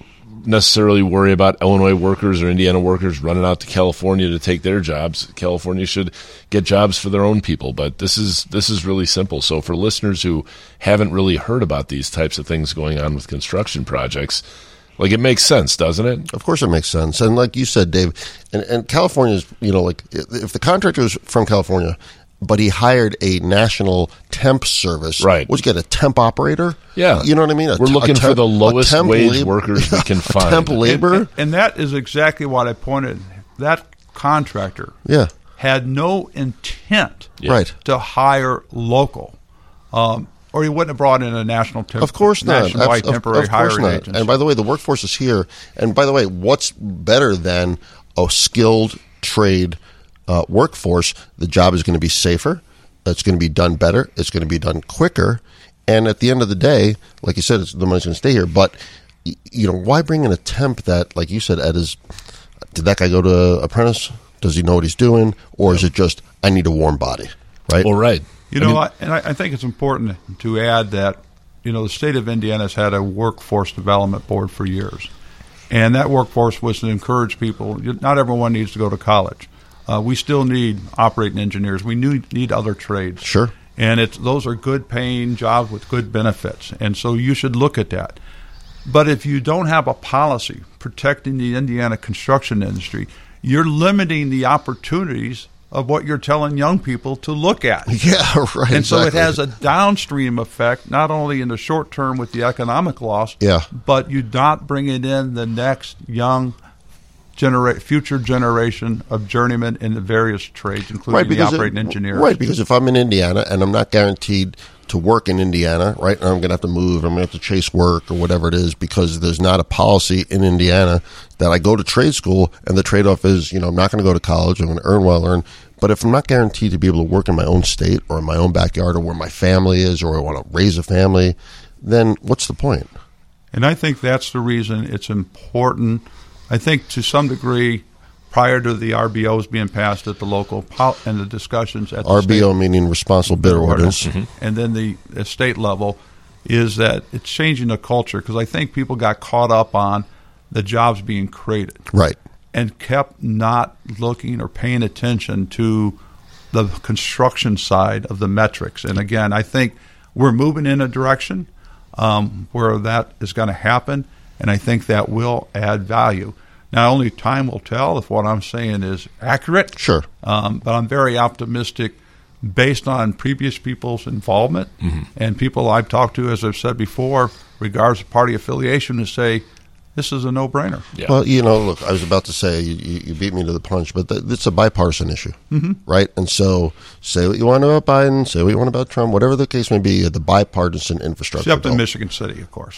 Speaker 3: necessarily worry about Illinois workers or Indiana workers running out to California to take their jobs. California should get jobs for their own people. But this is this is really simple. So for listeners who haven't really heard about these types of things going on with construction projects, like, it makes sense, doesn't it?
Speaker 2: Of course it makes sense. And like you said, Dave, and, and California's, you know, like, if the contractor is from California, but he hired a national temp service,
Speaker 3: right?
Speaker 2: Would you get a temp operator?
Speaker 3: Yeah.
Speaker 2: You know what I mean? A
Speaker 3: We're
Speaker 2: t-
Speaker 3: looking
Speaker 2: temp,
Speaker 3: for the lowest wage
Speaker 2: lab-
Speaker 3: workers we can find.
Speaker 2: Temp labor?
Speaker 5: And, and that is exactly what I pointed. That contractor
Speaker 2: yeah.
Speaker 5: had no intent
Speaker 2: yeah. right.
Speaker 5: to hire local. Um, or he wouldn't have brought in a national temp-
Speaker 2: Of course not.
Speaker 5: nationwide
Speaker 2: of,
Speaker 5: temporary
Speaker 2: of, of course
Speaker 5: hiring
Speaker 2: not.
Speaker 5: agency.
Speaker 2: And by the way, the workforce is here. And by the way, what's better than a skilled trade uh, workforce? The job is going to be safer. It's going to be done better. It's going to be done quicker. And at the end of the day, like you said, it's, the money's going to stay here. But, you know, why bring in a temp that, like you said, Ed, is, did that guy go to apprentice? Does he know what he's doing? Or yeah. is it just, I need a warm body, right?
Speaker 3: Well, right.
Speaker 5: You know, I mean, I, and I, I think it's important to add that, you know, the state of Indiana has had a workforce development board for years. And that workforce was to encourage people. Not everyone needs to go to college. Uh, we still need operating engineers. We need, need other trades.
Speaker 2: Sure.
Speaker 5: And it's those are good-paying jobs with good benefits. And so you should look at that. But if you don't have a policy protecting the Indiana construction industry, you're limiting the opportunities of what you're telling young people to look at.
Speaker 2: Yeah, right.
Speaker 5: And so
Speaker 2: exactly.
Speaker 5: it has a downstream effect, not only in the short term with the economic loss,
Speaker 2: yeah.
Speaker 5: but you're not bringing in the next young genera- future generation of journeymen in the various trades, including
Speaker 2: right,
Speaker 5: the operating
Speaker 2: it,
Speaker 5: engineers.
Speaker 2: Right, because if I'm in Indiana and I'm not guaranteed to work in Indiana, right, and I'm going to have to move, I'm going to have to chase work or whatever it is because there's not a policy in Indiana that I go to trade school and the trade-off is, you know, I'm not going to go to college, I'm going to earn what I earn. But if I'm not guaranteed to be able to work in my own state or in my own backyard or where my family is or I want to raise a family, then what's the point?
Speaker 5: And I think that's the reason it's important. I think to some degree, prior to the R B Os being passed at the local pol- and the discussions at the
Speaker 2: R B O
Speaker 5: state,
Speaker 2: meaning responsible bidder ordinance,
Speaker 5: mm-hmm. and then the, the state level, is that it's changing the culture because I think people got caught up on the jobs being created.
Speaker 2: Right.
Speaker 5: And kept not looking or paying attention to the construction side of the metrics. And again, I think we're moving in a direction um, where that is going to happen, and I think that will add value. Now, only time will tell if what I'm saying is accurate.
Speaker 2: Sure.
Speaker 5: Um, but I'm very optimistic based on previous people's involvement mm-hmm. and people I've talked to, as I've said before, regardless of party affiliation, to say, this is a no-brainer.
Speaker 2: Yeah. Well, you know, look, I was about to say, you, you beat me to the punch, but th- it's a bipartisan issue, mm-hmm. right? And so say what you want about Biden, say what you want about Trump, whatever the case may be, the bipartisan infrastructure
Speaker 5: Except
Speaker 2: bill.
Speaker 5: in Michigan City, of course.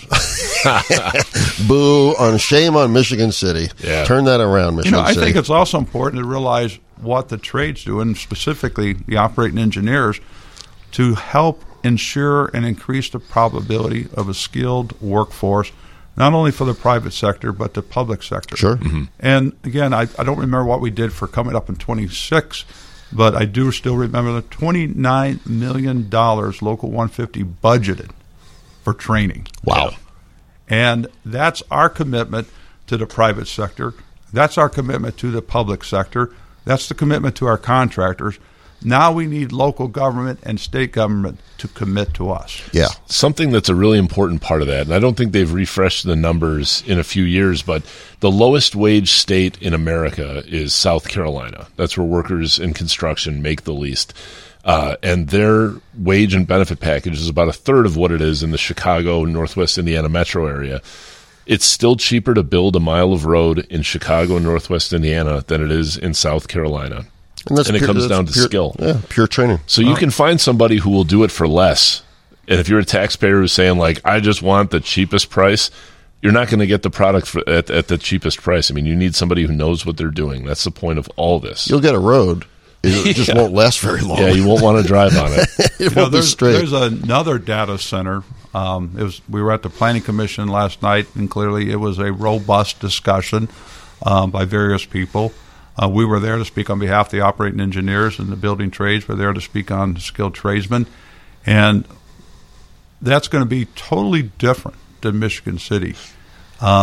Speaker 2: Boo, on shame on Michigan City.
Speaker 3: Yeah.
Speaker 2: Turn that around, Michigan
Speaker 5: you know, I
Speaker 2: City.
Speaker 5: think it's also important to realize what the trades do, and specifically the operating engineers, to help ensure and increase the probability of a skilled workforce, not only for the private sector, but the public sector.
Speaker 2: Sure. Mm-hmm.
Speaker 5: And again, I, I don't remember what we did for coming up in twenty-six, but I do still remember the twenty-nine million dollars Local one fifty budgeted for training.
Speaker 2: Wow.
Speaker 5: And that's our commitment to the private sector. That's our commitment to the public sector. That's the commitment to our contractors. Now we need local government and state government to commit to us.
Speaker 2: Yeah.
Speaker 3: Something that's a really important part of that, and I don't think they've refreshed the numbers in a few years, but the lowest wage state in America is South Carolina. That's where workers in construction make the least. Uh, and their wage and benefit package is about a third of what it is in the Chicago, Northwest Indiana metro area. It's still cheaper to build a mile of road in Chicago and Northwest Indiana than it is in South Carolina. And, and it
Speaker 2: pure,
Speaker 3: comes down to
Speaker 2: pure,
Speaker 3: skill.
Speaker 2: Yeah, pure training.
Speaker 3: So you can find somebody who will do it for less. And if you're a taxpayer who's saying, like, I just want the cheapest price, you're not going to get the product for, at, at the cheapest price. I mean, you need somebody who knows what they're doing. That's the point of all this.
Speaker 2: You'll get a road. It just yeah. won't last very long.
Speaker 3: Yeah, you won't want to drive on it.
Speaker 2: it
Speaker 5: you
Speaker 2: won't
Speaker 5: know,
Speaker 2: be
Speaker 5: there's,
Speaker 2: straight.
Speaker 5: There's another data center. Um, it was we were at the Planning Commission last night, and clearly it was a robust discussion um, by various people. Uh, we were there to speak on behalf of the operating engineers and the building trades. We're there to speak on skilled tradesmen. And that's going to be totally different than Michigan City. Um,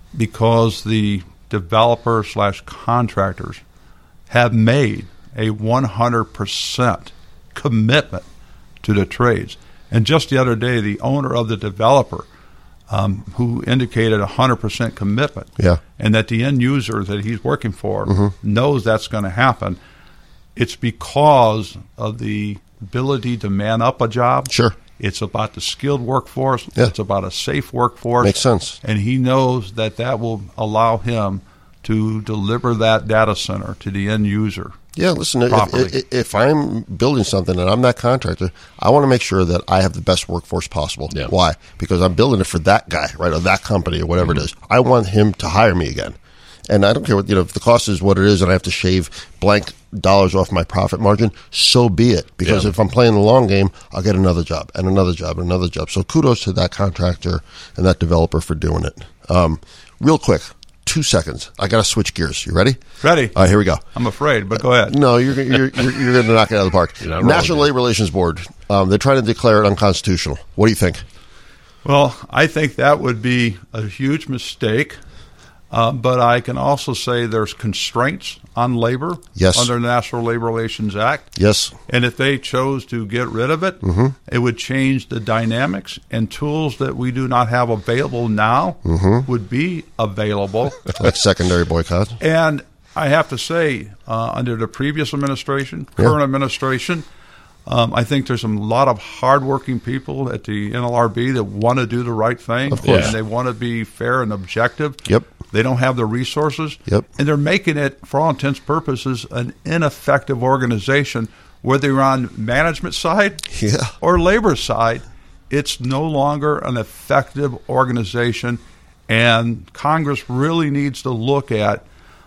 Speaker 5: because the developer slash contractors have made a one hundred percent commitment to the trades. And just the other day, the owner of the developer, um, who indicated a one hundred percent commitment,
Speaker 2: Yeah.
Speaker 5: and that the end user that he's working for
Speaker 2: Mm-hmm.
Speaker 5: knows that's going to happen, it's because of the ability to man up a job.
Speaker 2: Sure.
Speaker 5: It's about the skilled workforce.
Speaker 2: Yeah.
Speaker 5: It's about a safe workforce.
Speaker 2: Makes sense.
Speaker 5: And he knows that that will allow him to deliver that data center to the end user.
Speaker 2: Yeah, listen, if,
Speaker 5: properly.
Speaker 2: if, if I'm building something and I'm that contractor, I want to make sure that I have the best workforce possible.
Speaker 3: Yeah.
Speaker 2: Why? Because I'm building it for that guy, right, or that company or whatever
Speaker 3: Mm-hmm.
Speaker 2: it is. I want him to hire me again. And I don't care what, you know, if the cost is what it is and I have to shave blank dollars off my profit margin, so be it. Because
Speaker 3: Yeah.
Speaker 2: if I'm playing the long game, I'll get another job and another job and another job. So kudos to that contractor and that developer for doing it. Um, real quick, two seconds. I got to switch gears. You ready?
Speaker 5: Ready?
Speaker 2: All right, here we go.
Speaker 5: I'm afraid, but go ahead.
Speaker 2: No, you're you're you're, you're going to knock it out of the park.
Speaker 3: You're not wrong,
Speaker 2: National
Speaker 3: dude.
Speaker 2: Labor Relations Board. Um, they're trying to declare it unconstitutional. What do you think?
Speaker 5: Well, I think that would be a huge mistake. Uh, but I can also say there's constraints on labor
Speaker 2: Yes.
Speaker 5: under the National Labor Relations Act.
Speaker 2: Yes.
Speaker 5: And if they chose to get rid of it,
Speaker 2: Mm-hmm.
Speaker 5: it would change the dynamics, and tools that we do not have available now
Speaker 2: Mm-hmm.
Speaker 5: would be available.
Speaker 2: Like secondary boycott.
Speaker 5: And I have to say, uh, under the previous administration, current administration, um, I think there's a lot of hardworking people at the N L R B that want to do the right thing.
Speaker 2: Of course.
Speaker 5: And they want to be fair and objective.
Speaker 2: Yep.
Speaker 5: They don't have the resources.
Speaker 2: Yep.
Speaker 5: And they're making it, for all intents and purposes, an ineffective organization, whether you're on management side
Speaker 2: Yeah.
Speaker 5: or labor side. It's no longer an effective organization, and Congress really needs to look at,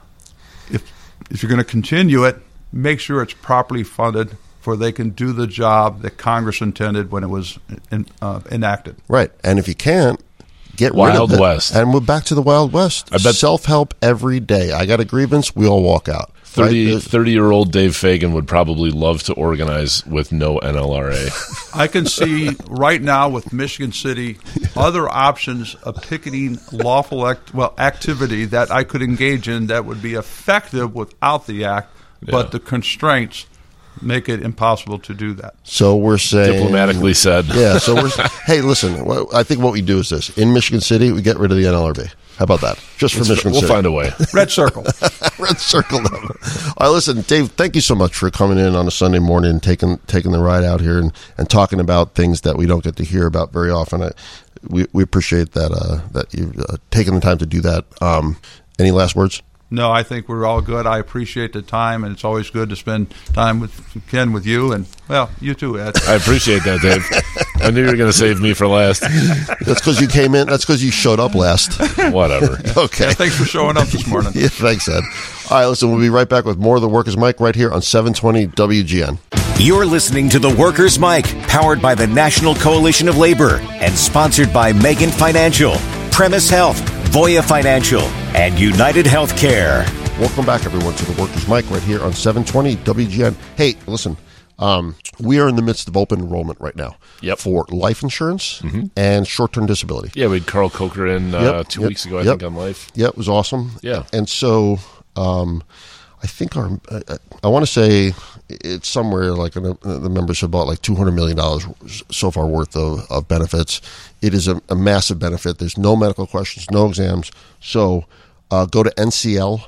Speaker 5: if if you're going to continue it, make sure it's properly funded, for they can do the job that Congress intended when it was in, uh, enacted.
Speaker 2: Right. And if you can't, get
Speaker 3: Wild
Speaker 2: rid of it.
Speaker 3: West.
Speaker 2: And we're back to the Wild West.
Speaker 3: I bet-
Speaker 2: Self-help every day. I got a grievance, we all walk out. Right?
Speaker 3: thirty,
Speaker 2: There's-
Speaker 3: thirty-year-old Dave Fagan would probably love to organize with no N L R A.
Speaker 5: I can see right now with Michigan City other options of picketing lawful act, well activity that I could engage in that would be effective without the act, but
Speaker 3: Yeah.
Speaker 5: the constraints make it impossible to do that.
Speaker 2: So we're saying...
Speaker 3: Diplomatically said.
Speaker 2: Yeah, so we're... hey, listen, well, I think what we do is this. In Michigan City, we get rid of the N L R B. How about that? Just for Michigan
Speaker 3: We'll
Speaker 2: City.
Speaker 3: find a way.
Speaker 5: Red circle.
Speaker 2: Red circle them. All right, listen, Dave, thank you so much for coming in on a Sunday morning and taking taking the ride out here and, and talking about things that we don't get to hear about very often. I, we we appreciate that uh, that you've uh, taken the time to do that. Um, any last words?
Speaker 5: No, I think we're all good. I appreciate the time, and it's always good to spend time with Ken, with you, and, well, you too, Ed.
Speaker 3: I appreciate that, Dave. I knew you were going to save me for last.
Speaker 2: That's because you came in. That's because you showed up last.
Speaker 3: Whatever.
Speaker 2: Okay.
Speaker 5: Yeah, thanks for showing up this morning.
Speaker 2: Yeah, thanks, Ed. All right, listen, we'll be right back with more of the Workers' Mic right here on seven twenty W G N.
Speaker 4: You're listening to The Workers' Mic, powered by the National Coalition of Labor and sponsored by Megan Financial, Premise Health, Voya Financial, and United Healthcare.
Speaker 2: Welcome back, everyone, to the Workers' Mic right here on seven twenty W G N. Hey, listen, um, we are in the midst of open enrollment right now
Speaker 3: Yep.
Speaker 2: for life insurance and short-term disability.
Speaker 3: Yeah, we had Carl Coker in uh,
Speaker 2: Yep,
Speaker 3: two
Speaker 2: yep,
Speaker 3: weeks ago, I
Speaker 2: yep.
Speaker 3: think, on Life.
Speaker 2: Yeah, it was awesome.
Speaker 3: Yeah.
Speaker 2: And so um, I think our, I, I want to say it's somewhere like uh, the members have bought like two hundred million dollars so far worth of, of benefits. It is a, a massive benefit. There's no medical questions, no exams. So uh, go to N C L,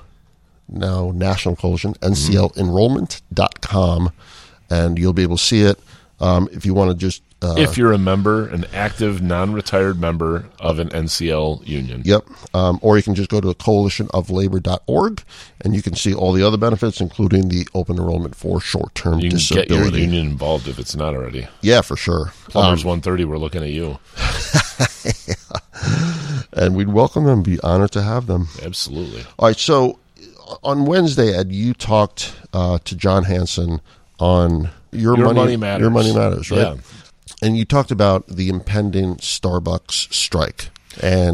Speaker 2: now National Coalition, N C L enrollment dot com, and you'll be able to see it. Um, if you want to just... Uh,
Speaker 3: If you're a member, an active, non-retired member of an N C L union.
Speaker 2: Yep. Um, or you can just go to coalition of labor dot org and you can see all the other benefits, including the open enrollment for short-term
Speaker 3: You can
Speaker 2: disability.
Speaker 3: get your union involved if it's not already.
Speaker 2: Yeah, for sure.
Speaker 3: Plumbers
Speaker 2: Um,
Speaker 3: one thirty, we're looking at you.
Speaker 2: and we'd welcome them, be honored to have them.
Speaker 3: Absolutely.
Speaker 2: All right, so on Wednesday, Ed, you talked uh, to John Hanson on Your,
Speaker 3: Your
Speaker 2: Money,
Speaker 3: Money Matters.
Speaker 2: Your Money Matters, right?
Speaker 3: Yeah.
Speaker 2: And you talked about the impending Starbucks strike. And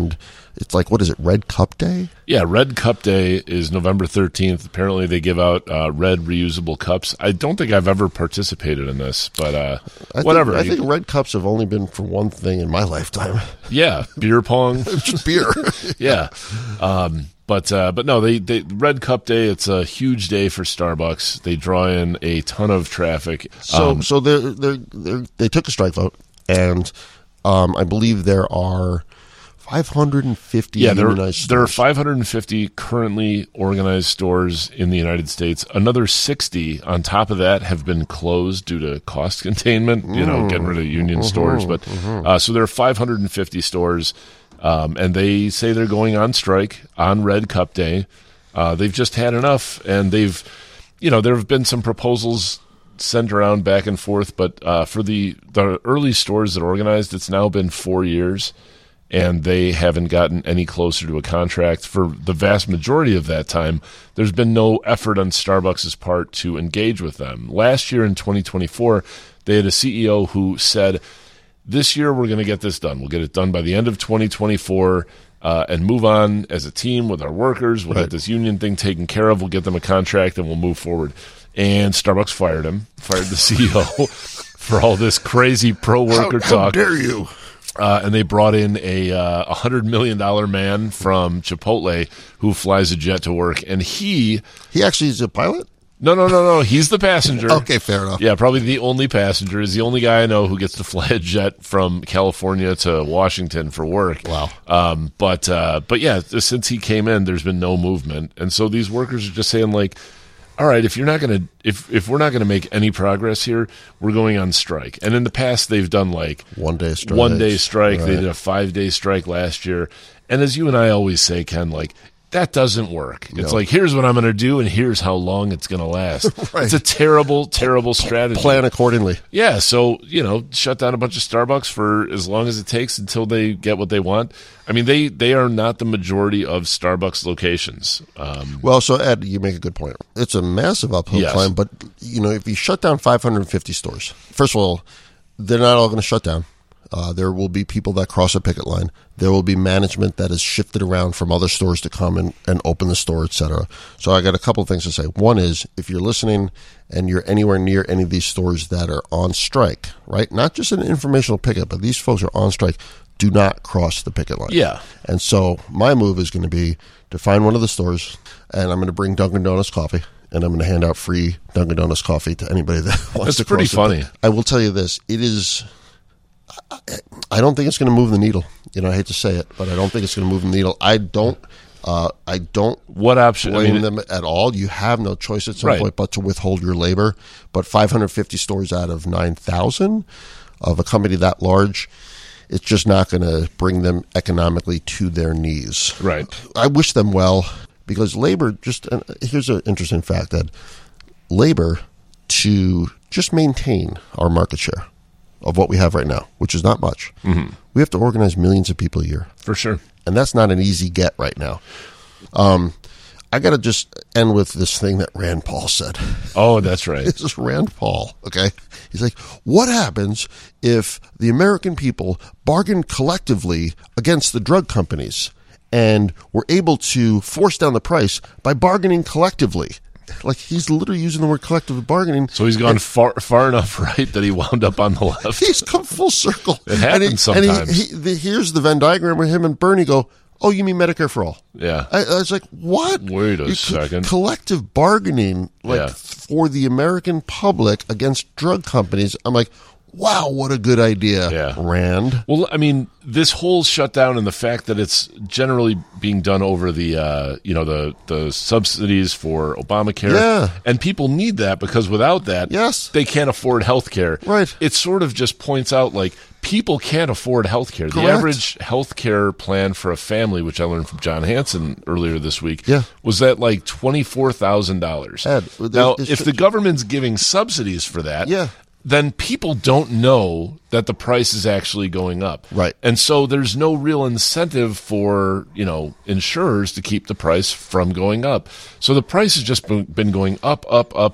Speaker 2: it's like, what is it, Red Cup Day?
Speaker 3: Yeah, Red Cup Day is November thirteenth. Apparently they give out uh, red reusable cups. I don't think I've ever participated in this, but uh,
Speaker 2: I
Speaker 3: whatever.
Speaker 2: Think, I think red cups have only been for one thing in my lifetime.
Speaker 3: Yeah, beer pong.
Speaker 2: Just beer.
Speaker 3: Yeah. Um, but uh, but no, they, they Red Cup Day, it's a huge day for Starbucks. They draw in a ton of traffic.
Speaker 2: So
Speaker 3: Um,
Speaker 2: so they're, they're, they're, they took a strike vote, and um, I believe there are five hundred fifty
Speaker 3: Yeah, there,
Speaker 2: unionized
Speaker 3: there are
Speaker 2: stores.
Speaker 3: five hundred fifty currently organized stores in the United States. Another sixty on top of that have been closed due to cost containment, you know, getting rid of union stores. But uh, so there are five hundred fifty stores, um, and they say they're going on strike on Red Cup Day. Uh, they've just had enough, and they've, you know, there have been some proposals sent around back and forth, but uh, for the, the early stores that organized, it's now been four years. And they haven't gotten any closer to a contract. For the vast majority of that time, there's been no effort on Starbucks' part to engage with them. Last year in twenty twenty-four, they had a C E O who said, this year we're going to get this done. We'll get it done by the end of twenty twenty-four uh, and move on as a team with our workers. We'll
Speaker 2: Right.
Speaker 3: get this union thing taken care of. We'll get them a contract and we'll move forward. And Starbucks fired him, fired the C E O for all this crazy pro-worker
Speaker 2: how,
Speaker 3: talk.
Speaker 2: How dare you?
Speaker 3: Uh, and they brought in a uh, one hundred million dollars man from Chipotle who flies a jet to work. And he,
Speaker 2: He actually is a pilot?
Speaker 3: no, no, no, no, he's the passenger.
Speaker 2: Okay, fair enough.
Speaker 3: Yeah, probably the only passenger. Is the only guy I know who gets to fly a jet from California to Washington for work.
Speaker 2: Wow.
Speaker 3: Um, but, uh, but yeah, since he came in, there's been no movement. And so these workers are just saying, like, all right, if you're not going to, if if we're not going to make any progress here, we're going on strike. And in the past, they've done like
Speaker 2: One day strike.
Speaker 3: one day strike. They
Speaker 2: Right.
Speaker 3: did a five day strike last year. And as you and I always say, Ken, like that doesn't work. It's
Speaker 2: No.
Speaker 3: like, here's what I'm going to do, and here's how long it's going to last.
Speaker 2: Right.
Speaker 3: It's a terrible, terrible strategy.
Speaker 2: Plan accordingly.
Speaker 3: Yeah, so, you know, shut down a bunch of Starbucks for as long as it takes until they get what they want. I mean, they, they are not the majority of Starbucks locations. Um,
Speaker 2: Well, so Ed, you make a good point. It's a massive uphill
Speaker 3: Yes.
Speaker 2: climb, but you know, if you shut down five hundred fifty stores, first of all, they're not all going to shut down. Uh, there will be people that cross a picket line. There will be management that is shifted around from other stores to come and, and open the store, et cetera. So I got a couple of things to say. One is, if you're listening and you're anywhere near any of these stores that are on strike, right? Not just an informational picket, but these folks are on strike. Do not cross the picket line.
Speaker 3: Yeah.
Speaker 2: And so my move is going to be to find one of the stores, and I'm going to bring Dunkin' Donuts coffee, and I'm going to hand out free Dunkin' Donuts coffee to anybody that wants
Speaker 3: That's
Speaker 2: to
Speaker 3: pretty
Speaker 2: cross it.
Speaker 3: funny.
Speaker 2: I will tell you this. It is... I don't think it's going to move the needle. You know, I hate to say it, but I don't think it's going to move the needle. I don't. Uh, I don't
Speaker 3: what option? I
Speaker 2: blame
Speaker 3: mean,
Speaker 2: them at all. You have no choice at some
Speaker 3: Right.
Speaker 2: point but to withhold your labor. But five hundred fifty stores out of nine thousand of a company that large, it's just not going to bring them economically to their knees.
Speaker 3: Right.
Speaker 2: I wish them well, because labor just, and here's an interesting fact, that labor, to just maintain our market share of what we have right now, which is not much, mm-hmm. we have to organize millions of people a year.
Speaker 3: For sure.
Speaker 2: And that's not an easy get right now. Um, I got to just end with this thing that Rand Paul said.
Speaker 3: Oh, that's right.
Speaker 2: This is Rand Paul, okay? He's like, what happens if the American people bargain collectively against the drug companies and we're able to force down the price by bargaining collectively? Like, he's literally using the word collective bargaining.
Speaker 3: So he's gone far far enough right that he wound up on the left.
Speaker 2: He's come full circle.
Speaker 3: It happens
Speaker 2: and he,
Speaker 3: sometimes.
Speaker 2: And he, he, the, here's the Venn diagram where him and Bernie go, oh, you mean Medicare for all?
Speaker 3: Yeah.
Speaker 2: I, I was like, what?
Speaker 3: Wait a
Speaker 2: You-
Speaker 3: second.
Speaker 2: Collective bargaining, like,
Speaker 3: Yeah.
Speaker 2: for the American public against drug companies. I'm like, wow, what a good idea,
Speaker 3: Yeah.
Speaker 2: Rand.
Speaker 3: Well, I mean, this whole shutdown and the fact that it's generally being done over the, uh, you know, the, the subsidies for Obamacare.
Speaker 2: Yeah.
Speaker 3: And people need that because without that,
Speaker 2: Yes.
Speaker 3: they can't afford health care.
Speaker 2: Right.
Speaker 3: It sort of just points out, like, people can't afford health care. The
Speaker 2: Correct.
Speaker 3: average health care plan for a family, which I learned from John Hansen earlier this week,
Speaker 2: Yeah.
Speaker 3: was at like twenty-four thousand dollars.
Speaker 2: Ed,
Speaker 3: Now,
Speaker 2: it's
Speaker 3: if
Speaker 2: ju-
Speaker 3: the government's giving subsidies for that,
Speaker 2: Yeah.
Speaker 3: then people don't know that the price is actually going up.
Speaker 2: Right.
Speaker 3: And so there's no real incentive for, you know, insurers to keep the price from going up. So the price has just been been going up, up, up.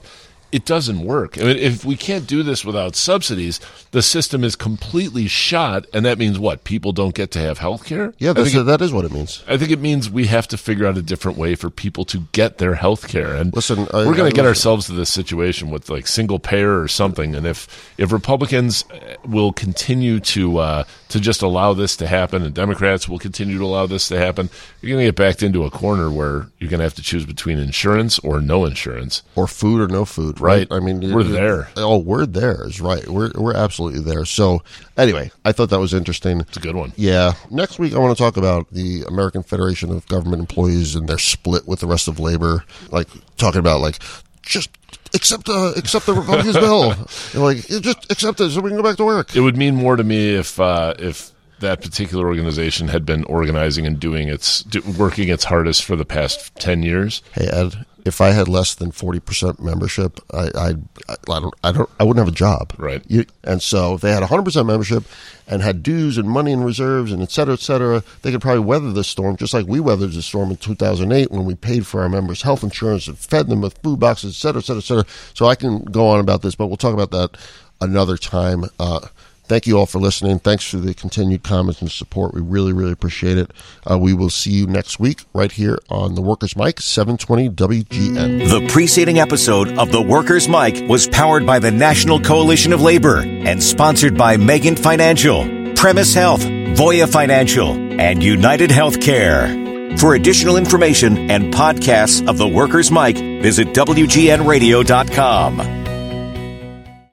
Speaker 3: it doesn't work. I mean, if we can't do this without subsidies, the system is completely shot, and that means what? People don't get to have health care?
Speaker 2: Yeah, that's,
Speaker 3: it,
Speaker 2: that is what it means.
Speaker 3: I think it means we have to figure out a different way for people to get their health care. And
Speaker 2: listen,
Speaker 3: we're going to get
Speaker 2: listen.
Speaker 3: ourselves to this situation with like single payer or something. And if, if Republicans will continue to uh, to just allow this to happen, and Democrats will continue to allow this to happen, you're going to get backed into a corner where you're going to have to choose between insurance or no insurance.
Speaker 2: Or food or no food.
Speaker 3: Right.
Speaker 2: I mean,
Speaker 3: we're there.
Speaker 2: Oh, we're there is right. We're we're absolutely there. So anyway, I thought that was interesting.
Speaker 3: It's a good one.
Speaker 2: Yeah. Next week, I want to talk about the American Federation of Government Employees and their split with the rest of labor. Like talking about like just accept the accept the Republicans' bill. You're like just accept it so we can go back to work.
Speaker 3: It would mean more to me if uh, if that particular organization had been organizing and doing its do, working its hardest for the past ten years.
Speaker 2: Hey Ed, if I had less than forty percent membership, I, I, I don't, I don't, I wouldn't have a job.
Speaker 3: Right.
Speaker 2: You, and so if they had one hundred percent membership and had dues and money and reserves and et cetera, et cetera, they could probably weather this storm just like we weathered the storm in two thousand eight when we paid for our members' health insurance and fed them with food boxes, et cetera, et cetera, et cetera. So I can go on about this, but we'll talk about that another time. Uh, Thank you all for listening. Thanks for the continued comments and support. We really, really appreciate it. Uh, we will see you next week right here on The Workers' Mic, seven twenty W G N.
Speaker 4: The preceding episode of The Workers' Mic was powered by the National Coalition of Labor and sponsored by Megan Financial, Premise Health, Voya Financial, and United Healthcare. For additional information and podcasts of The Workers' Mic, visit W G N radio dot com.